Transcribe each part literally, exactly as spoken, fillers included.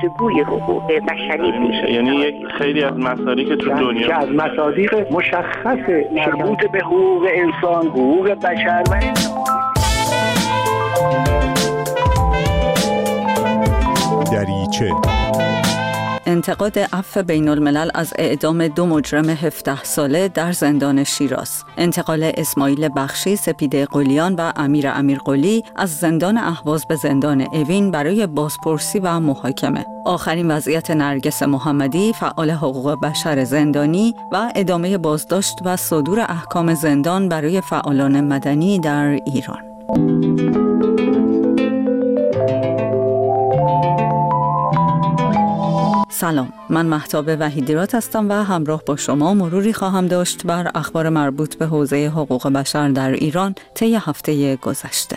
گفتگوی حقوق بشری میشه. یعنی یک خیلی از مسائلی که تو دنیا که از مصادیق مشخص مربوط به حقوق انسان، حقوق بشر و دریچه انتقاد عفو بین الملل از اعدام دو مجرم هفده ساله در زندان شیراز. انتقال اسماعیل بخشی، سپیده قلیان و امیر امیرقلی از زندان اهواز به زندان اوین برای بازپرسی و محاکمه. آخرین وضعیت نرگس محمدی، فعال حقوق بشر زندانی و ادامه بازداشت و صدور احکام زندان برای فعالان مدنی در ایران. سلام، من مهتاب وحیدیرات هستم و همراه با شما مروری خواهم داشت بر اخبار مربوط به حوزه حقوق بشر در ایران طی هفته گذشته.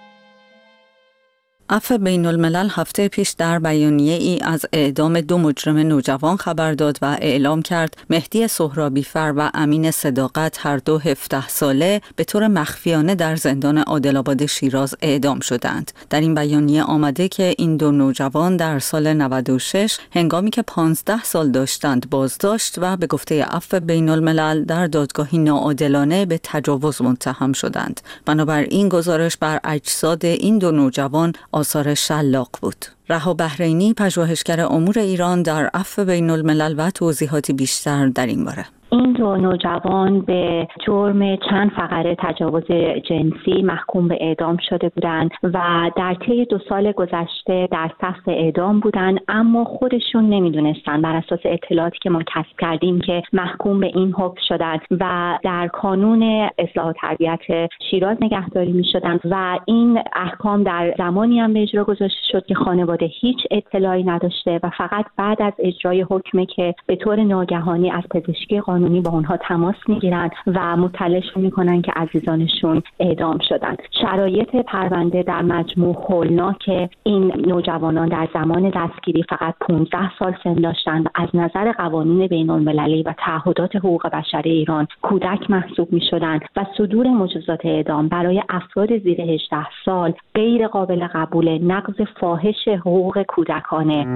عفو بین الملل هفته پیش در بیانیه ای از اعدام دو مجرم نوجوان خبر داد و اعلام کرد مهدی سهرابیفر و امین صداقت هر دو هفده ساله به طور مخفیانه در زندان عادل‌آباد شیراز اعدام شدند. در این بیانیه آمده که این دو نوجوان در سال نود و شش هنگامی که پانزده سال داشتند بازداشت و به گفته عفو بین الملل در دادگاهی ناعادلانه به تجاوز متهم شدند. بنابراین گزارش بر اجساد این دو نوجوان آثار شلاق بود. رها بحرینی، پژوهشگر امور ایران، در عفو بین الملل و توضیحاتی بیشتر در این باره. این دو نوجوان به جرم چند فقره تجاوز جنسی محکوم به اعدام شده بودند و در طی دو سال گذشته در صف اعدام بودند، اما خودشون نمیدونستن بر اساس اطلاعاتی که ما کسب کردیم که محکوم به این حکم شدند و در کانون اصلاح و تربیت شیراز نگهداری میشدند و این احکام در زمانی هم به اجرا گذاشته شد که خانواده هیچ اطلاعی نداشته و فقط بعد از اجرای حکمی که به طور ناگهانی از پزشکی قانونی با اونها تماس میگیرن و مطلعشون میکنن که عزیزانشون اعدام شدن. شرایط پرونده در مجموع هولناک این نوجوانان در زمان دستگیری فقط پانزده سال سن داشتند و از نظر قوانین بین المللی و تعهدات حقوق بشر ایران کودک محسوب میشدند و صدور مجازات اعدام برای افراد زیر هجده سال غیر قابل قبول، نقض فاحش حقوق کودکانه.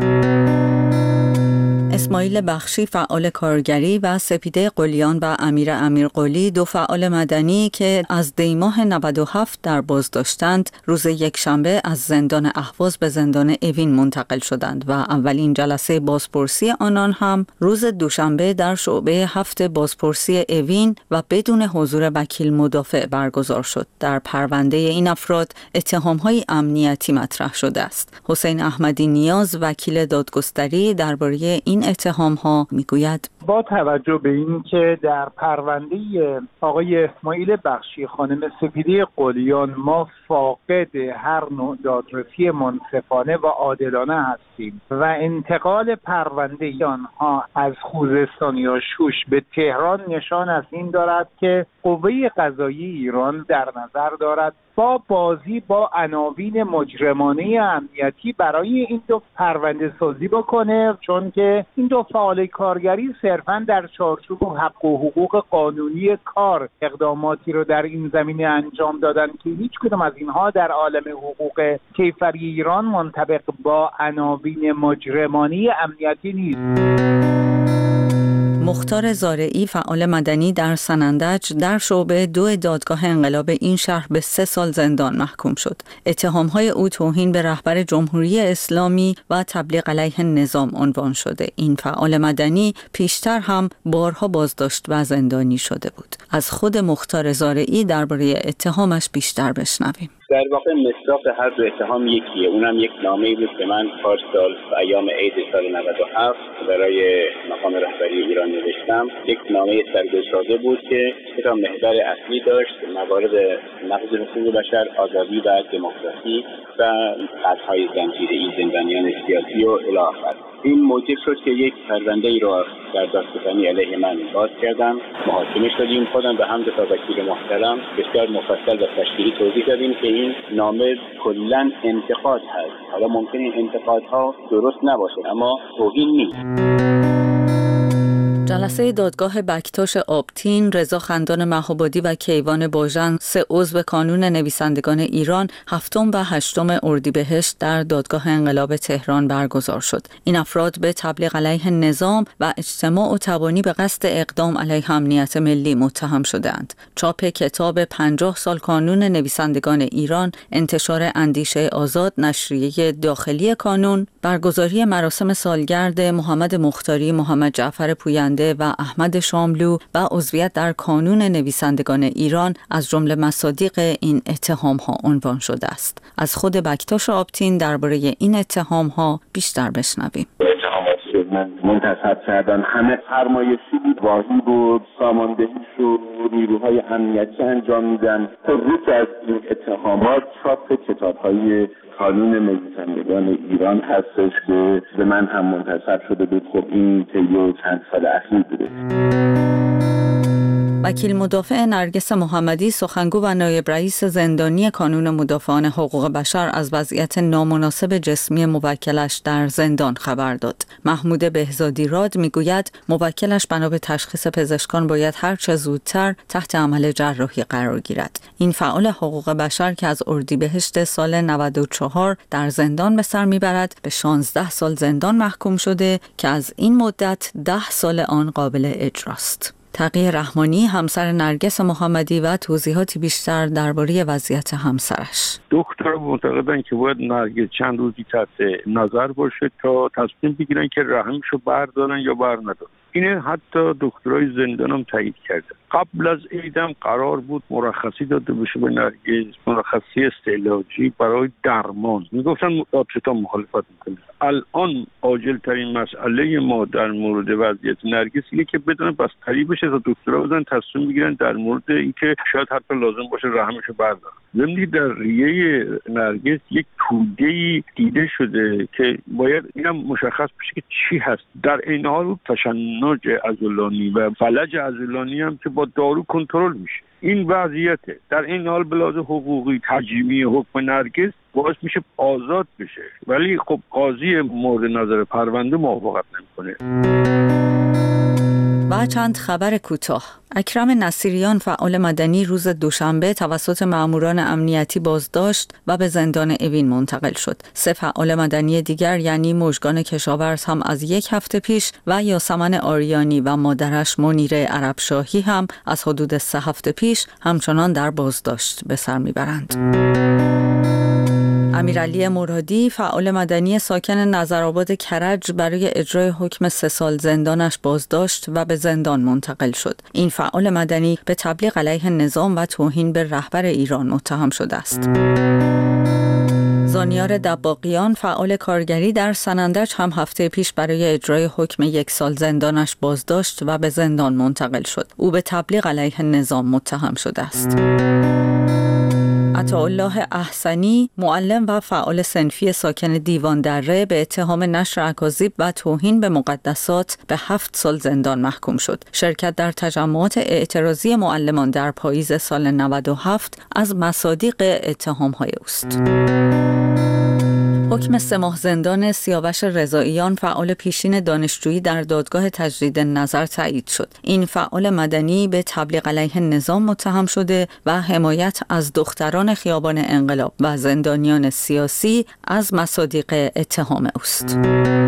اسماعیل بخشی، فعال کارگری، و سپیده قلیان و امیر امیرقلی، دو فعال مدنی که از دیماه نود و هفت در بازداشتند، روز یکشنبه از زندان اهواز به زندان اوین منتقل شدند و اولین جلسه بازپرسی آنان هم روز دوشنبه در شعبه هفت بازپرسی اوین و بدون حضور وکیل مدافع برگزار شد. در پرونده این افراد اتهام‌های امنیتی مطرح شده است. حسین احمدی نیاز، وکیل دادگستری، درباره این اتهام‌ها میگوید: با توجه به این که در پرونده آقای اسماعیل بخشی، خانم سپیده قلیان ما فاقد هر نوع دادرسی منصفانه و عادلانه هستیم و انتقال پرونده آنها از خوزستان یا شوش به تهران نشان از این دارد که قوه قضایی ایران در نظر دارد با بازی با عناوین مجرمانه امنیتی برای این دو پرونده سازی بکنه، چون که این دو فعال کارگری صرفاً در چارچوب حق و حقوق قانونی کار اقداماتی رو در این زمینه انجام دادن که هیچ کدام از اینها در عالم حقوق کیفری ایران منطبق با عناوین مجرمانه امنیتی نیست. مختار زارعی، فعال مدنی در سنندج، در شعبه دو دادگاه انقلاب این شهر به سه سال زندان محکوم شد. اتهام‌های او توهین به رهبر جمهوری اسلامی و تبلیغ علیه نظام عنوان شده. این فعال مدنی پیشتر هم بارها بازداشت و زندانی شده بود. از خود مختار زارعی درباره اتهامش بیشتر بشنویم. در واقع مصداق هر دو اتهام یکیه. اونم یک نامه‌ای بود که من پارسال و ایام عید سال نود و هفت برای مقام رهبری ایران نوشتم. یک نامه سرگشاده بود که سه تا محور اصلی داشت: موارد نقض حقوق بشر، آزادی و دموکراسی و قطع‌های زنجیره‌ای زندانیان سیاسی و الی آخر. این موجب شد که یک پرونده ای را در دادستانی علیه من باز کردم. محاکمه شدیم. خودم به همراه با وکیل محترم بسیار مفصل و تشریحی توضیح دادیم که این نامه کلاً انتقاد هست. حالا ممکنه این انتقادها درست نباشه اما توهین نیست. جلسه دادگاه بکتاش آبتین، رضا خندان مهابادی و کیوان باژن، سه عضو کانون نویسندگان ایران، هفتم و هشتم اردیبهشت در دادگاه انقلاب تهران برگزار شد. این افراد به تبلیغ علیه نظام و اجتماع و تبانی به قصد اقدام علیه امنیت ملی متهم شدند. چاپ کتاب پنجاه سال کانون نویسندگان ایران، انتشار اندیشه آزاد، نشریه داخلی کانون، برگزاری مراسم سالگرد محمد مختاری، محمد جعفر پوینده و احمد شاملو و عضویت در کانون نویسندگان ایران از جمله مصادیق این اتهام ها عنوان شده است. از خود بکتاش آبتین درباره این اتهام ها بیشتر بشنویم. اتهاماتی که من منتسب کردن همه فرمایشی بود، واهی بود، ساماندهیش و نیروهای امنیتی انجام میدن. خود از این اتهامات چاپ کتاب‌های کانون نویسندگان ایران هستش که به من هم منتسب شده بود. خب این طی چند سال اخیر بوده. وکیل مدافع نرگس محمدی، سخنگو و نایب رئیس زندانی کانون مدافعان حقوق بشر، از وضعیت نامناسب جسمی موکلش در زندان خبر داد. محمود بهزادی راد میگوید موکلش بنا به تشخیص پزشکان باید هر چه زودتر تحت عمل جراحی قرار گیرد. این فعال حقوق بشر که از اردیبهشت سال نود و چهار در زندان به سر میبرد، به شانزده سال زندان محکوم شده که از این مدت ده سال آن قابل اجراست. تقی رحمانی، همسر نرگس محمدی، و توضیحاتی بیشتر درباره وضعیت همسرش. دکتر معتقدن که باید نرگس چند روزی تحت نظر باشه تا تصمیم بگیرن که رحمشو بردارن یا بر ندارن. اینه حتی دکترای زندان هم تایید کرده. قبل از عیدم قرار بود مرخصی داده بشه به نرگس، مرخصی استعلاجی برای درمان. میگفتن دادستان مخالفت میکنه. الان عاجل ترین مسئله ما در مورد وضعیت نرگس اینه که بدون بستری بشه تا دکترها بزنن تصمیم بگیرن در مورد اینکه شاید حتی لازم باشه رحمشو بردارن. ضمن در ریه نرگس یک توده‌ای دیده شده که باید اینم مشخص بشه که چی هست. در این حال تشنج عضلانی و فلج عضلانی هم که با دارو کنترل میشه. این وضعیته. در این حال به لحاظ حقوقی تجریمی حکم نرگس باعث میشه آزاد بشه، ولی خب قاضی مورد نظر پرونده موافقت نمیکنه. و چند خبر کوتاه. اکرم نصیریان، فعال مدنی، روز دوشنبه توسط ماموران امنیتی بازداشت و به زندان اوین منتقل شد. سه فعال مدنی دیگر یعنی مژگان کشاورز هم از یک هفته پیش و یاسمن آریانی و مادرش منیره عربشاهی هم از حدود سه هفته پیش همچنان در بازداشت به سر میبرند. امیرعلی مرادی، فعال مدنی ساکن نظرآباد کرج، برای اجرای حکم سه سال زندانش بازداشت و به زندان منتقل شد. این فعال مدنی به تبلیغ علیه نظام و توهین به رهبر ایران متهم شده است. زانیار دباغیان، فعال کارگری در سنندج، هم هفته پیش برای اجرای حکم یک سال زندانش بازداشت و به زندان منتقل شد. او به تبلیغ علیه نظام متهم شده است. عطاالله احسنی، معلم و فعال صنفی ساکن دیوان دره، به اتهام نشر اکاذیب و توهین به مقدسات به هفت سال زندان محکوم شد. شرکت در تجمعات اعتراضی معلمان در پاییز سال نود و هفت از مصادیق اتهام‌های اوست. حکم سه ماه زندان سیاوش رضاییان، فعال پیشین دانشجویی، در دادگاه تجدید نظر تایید شد. این فعال مدنی به تبلیغ علیه نظام متهم شده و حمایت از دختران خیابان انقلاب و زندانیان سیاسی از مصادیق اتهام اوست.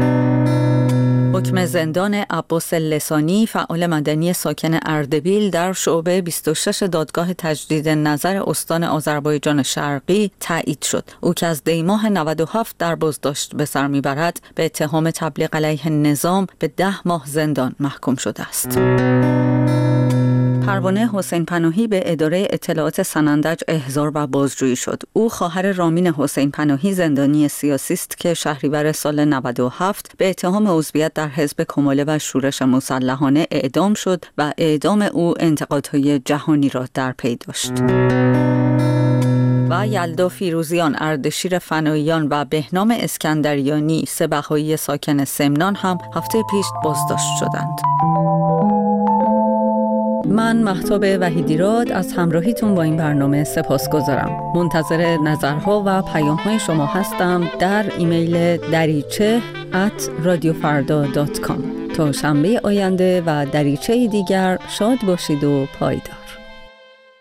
حکم زندان عباس لسانی، فعال مدنی ساکن اردبیل، در شعبه بیست و شش دادگاه تجدید نظر استان آذربایجان شرقی تایید شد. او که از دی ماه نود و هفت در بازداشت به سر میبرد، به اتهام تبلیغ علیه نظام به ده ماه زندان محکوم شده است. پروانه حسین پناهی به اداره اطلاعات سنندج احضار و بازجویی شد. او خواهر رامین حسین پناهی، زندانی سیاسی است که شهریور سال نود و هفت به اتهام عضویت در حزب کماله و شورش مسلحانه اعدام شد و اعدام او انتقادهای جهانی را در پی داشت. و یلدا فیروزیان، اردشیر فناییان و بهنام اسکندریانی، سه بهایی ساکن سمنان، هم هفته پیش بازداشت شدند. من مهتاب وحیدیراد از همراهیتون با این برنامه سپاسگزارم. منتظر نظرها و پیام‌های شما هستم در ایمیل دریچه ات رادیو فردا دات کام. تا شنبه آینده و دریچه دیگر شاد باشید و پایدار.